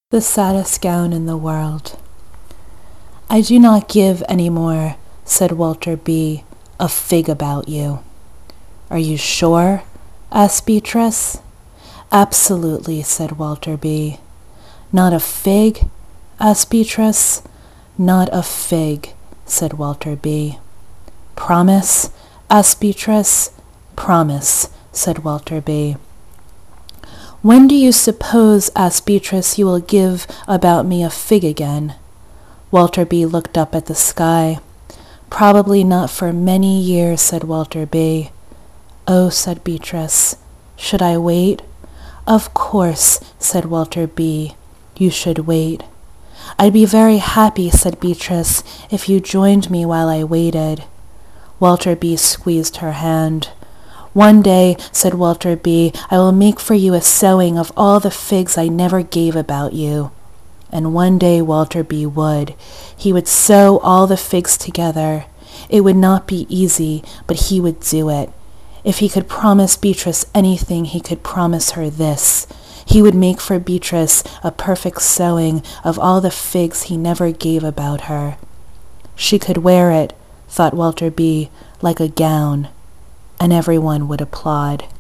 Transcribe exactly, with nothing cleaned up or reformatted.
The saddest gown in the world. I do not give any more, said Walter B., a fig about you. Are you sure? Asked Beatrice. Absolutely, said Walter B. Not a fig? Asked Beatrice. Not a fig, said Walter B. Promise? Asked Beatrice. Promise, said Walter B. When do you suppose, asked Beatrice, you will give about me a fig again? Walter B. looked up at the sky. Probably not for many years, said Walter B. Oh, said Beatrice, should I wait? Of course, said Walter B. You should wait. I'd be very happy, said Beatrice, if you joined me while I waited. Walter B. squeezed her hand. One day, said Walter B., I will make for you a sewing of all the figs I never gave about you. And one day Walter B. would. He would sew all the figs together. It would not be easy, but he would do it. If he could promise Beatrice anything, he could promise her this. He would make for Beatrice a perfect sewing of all the figs he never gave about her. She could wear it, thought Walter B., like a gown, and everyone would applaud.